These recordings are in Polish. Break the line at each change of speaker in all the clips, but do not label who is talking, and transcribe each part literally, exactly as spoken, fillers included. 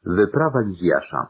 Wyprawa Lizjasza.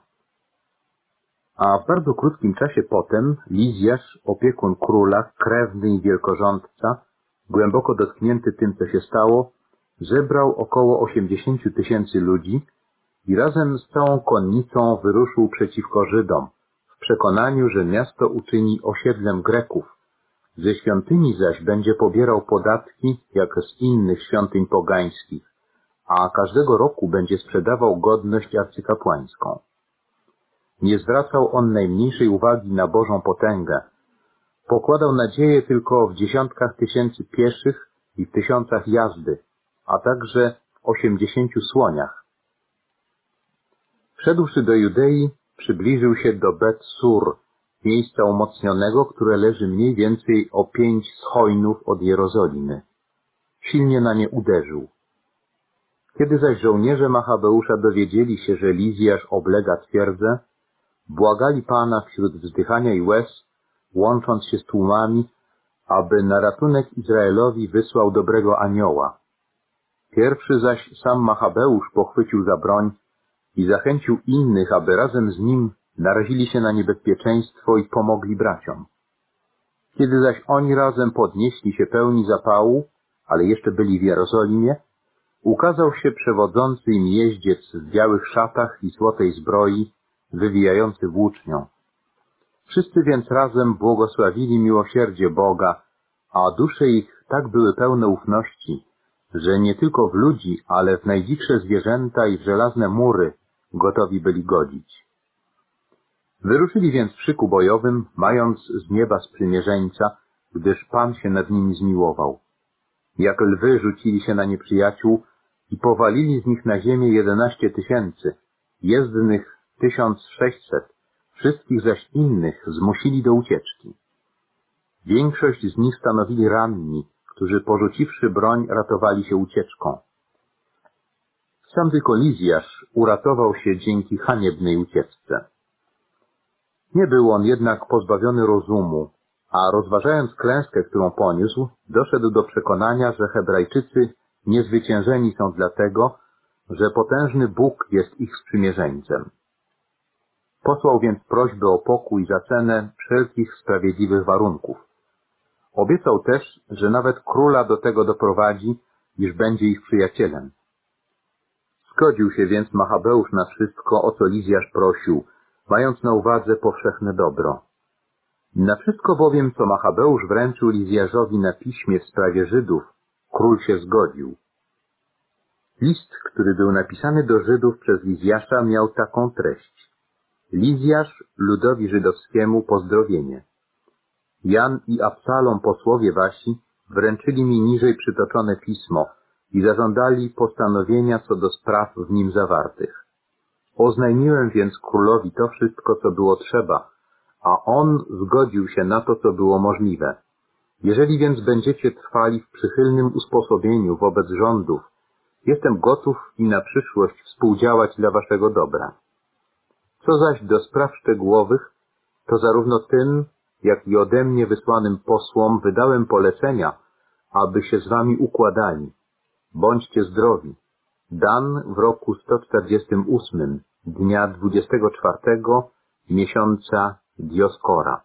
A w bardzo krótkim czasie potem Lizjasz, opiekun króla, krewny i wielkorządca, głęboko dotknięty tym, co się stało, zebrał około osiemdziesięciu tysięcy ludzi i razem z całą konnicą wyruszył przeciwko Żydom, w przekonaniu, że miasto uczyni osiedlem Greków, ze świątyni zaś będzie pobierał podatki jak z innych świątyń pogańskich, a każdego roku będzie sprzedawał godność arcykapłańską. Nie zwracał on najmniejszej uwagi na Bożą potęgę. Pokładał nadzieję tylko w dziesiątkach tysięcy pieszych i w tysiącach jazdy, a także w osiemdziesięciu słoniach. Wszedłszy do Judei, przybliżył się do Bet-Sur, miejsca umocnionego, które leży mniej więcej o pięć schojnów od Jerozolimy. Silnie na nie uderzył. Kiedy zaś żołnierze Machabeusza dowiedzieli się, że Lizjasz oblega twierdzę, błagali Pana wśród wzdychania i łez, łącząc się z tłumami, aby na ratunek Izraelowi wysłał dobrego anioła. Pierwszy zaś sam Machabeusz pochwycił za broń i zachęcił innych, aby razem z nim narazili się na niebezpieczeństwo i pomogli braciom. Kiedy zaś oni razem podnieśli się pełni zapału, ale jeszcze byli w Jerozolimie, ukazał się przewodzący im jeździec w białych szatach i złotej zbroi, wywijający włócznią. Wszyscy więc razem błogosławili miłosierdzie Boga, a dusze ich tak były pełne ufności, że nie tylko w ludzi, ale w najdzikszsze zwierzęta i w żelazne mury gotowi byli godzić. Wyruszyli więc w szyku bojowym, mając z nieba sprzymierzeńca, gdyż Pan się nad nimi zmiłował. Jak lwy rzucili się na nieprzyjaciół i powalili z nich na ziemię jedenaście tysięcy, jezdnych tysiąc sześćset, wszystkich zaś innych zmusili do ucieczki. Większość z nich stanowili ranni, którzy porzuciwszy broń ratowali się ucieczką. Sam tylko Lizjasz uratował się dzięki haniebnej ucieczce. Nie był on jednak pozbawiony rozumu, a rozważając klęskę, którą poniósł, doszedł do przekonania, że Hebrajczycy niezwyciężeni są dlatego, że potężny Bóg jest ich sprzymierzeńcem. Posłał więc prośbę o pokój za cenę wszelkich sprawiedliwych warunków. Obiecał też, że nawet króla do tego doprowadzi, iż będzie ich przyjacielem. Zgodził się więc Machabeusz na wszystko, o co Lizjasz prosił, mając na uwadze powszechne dobro. Na wszystko bowiem, co Machabeusz wręczył Lizjaszowi na piśmie w sprawie Żydów, król się zgodził. List, który był napisany do Żydów przez Lizjasza, miał taką treść. Lizjasz ludowi żydowskiemu pozdrowienie. Jan i Absalom, posłowie wasi, wręczyli mi niżej przytoczone pismo i zażądali postanowienia co do spraw w nim zawartych. Oznajmiłem więc królowi to wszystko, co było trzeba, a on zgodził się na to, co było możliwe. Jeżeli więc będziecie trwali w przychylnym usposobieniu wobec rządów, jestem gotów i na przyszłość współdziałać dla waszego dobra. Co zaś do spraw szczegółowych, to zarówno tym, jak i ode mnie wysłanym posłom wydałem polecenia, aby się z wami układali. Bądźcie zdrowi. Dan w roku sto czterdziestym ósmym, dnia dwudziestego czwartego miesiąca Dioskora.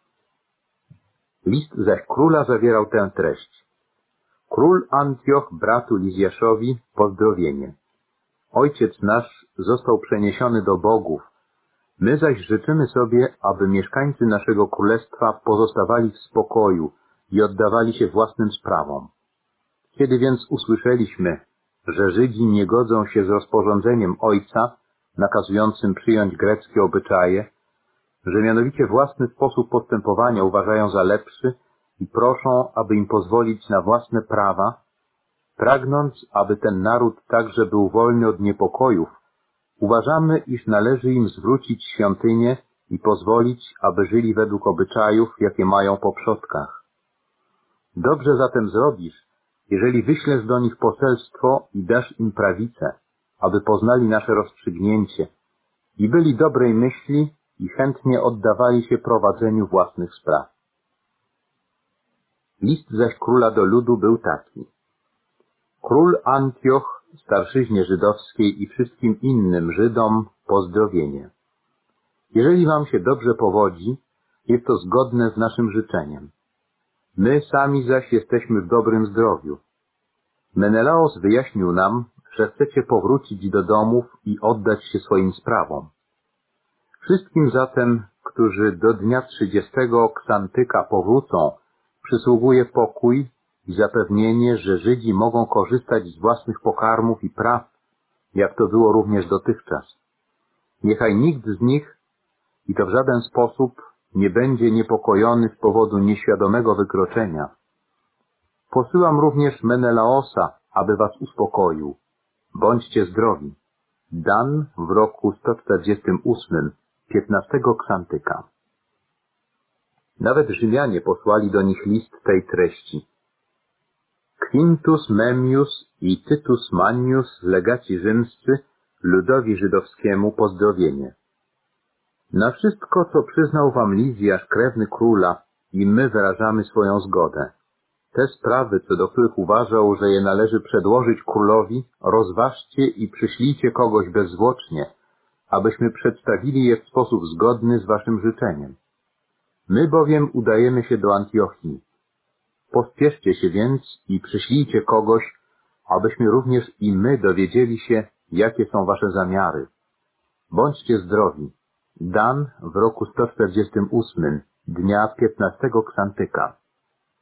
List zaś króla zawierał tę treść. Król Antioch bratu Lizjaszowi pozdrowienie. Ojciec nasz został przeniesiony do bogów. My zaś życzymy sobie, aby mieszkańcy naszego królestwa pozostawali w spokoju i oddawali się własnym sprawom. Kiedy więc usłyszeliśmy, że Żydzi nie godzą się z rozporządzeniem ojca, nakazującym przyjąć greckie obyczaje, że mianowicie własny sposób postępowania uważają za lepszy i proszą, aby im pozwolić na własne prawa, pragnąc, aby ten naród także był wolny od niepokojów, uważamy, iż należy im zwrócić świątynię i pozwolić, aby żyli według obyczajów, jakie mają po przodkach. Dobrze zatem zrobisz, jeżeli wyślesz do nich poselstwo i dasz im prawicę, aby poznali nasze rozstrzygnięcie i byli dobrej myśli i chętnie oddawali się prowadzeniu własnych spraw. List zaś króla do ludu był taki. Król Antioch starszyźnie żydowskiej i wszystkim innym Żydom pozdrowienie. Jeżeli wam się dobrze powodzi, jest to zgodne z naszym życzeniem. My sami zaś jesteśmy w dobrym zdrowiu. Menelaos wyjaśnił nam, że chcecie powrócić do domów i oddać się swoim sprawom. Wszystkim zatem, którzy do dnia trzydziestego Ksantyka powrócą, przysługuje pokój i zapewnienie, że Żydzi mogą korzystać z własnych pokarmów i praw, jak to było również dotychczas. Niechaj nikt z nich, i to w żaden sposób, nie będzie niepokojony z powodu nieświadomego wykroczenia. Posyłam również Menelaosa, aby was uspokoił. Bądźcie zdrowi. Dan w roku sto czterdziestym ósmym, piętnastego Ksantyka. Nawet Rzymianie posłali do nich list tej treści. Quintus Memmius i Tytus Mannius, legaci rzymscy, ludowi żydowskiemu pozdrowienie. Na wszystko, co przyznał wam Lizjasz, krewny króla, i my wyrażamy swoją zgodę. Te sprawy, co do których uważał, że je należy przedłożyć królowi, rozważcie i przyślijcie kogoś bezzwłocznie, abyśmy przedstawili je w sposób zgodny z waszym życzeniem. My bowiem udajemy się do Antiochii. Pospieszcie się więc i przyślijcie kogoś, abyśmy również i my dowiedzieli się, jakie są wasze zamiary. Bądźcie zdrowi. Dan w roku sto czterdziestym ósmym, dnia piętnastego Ksantyka.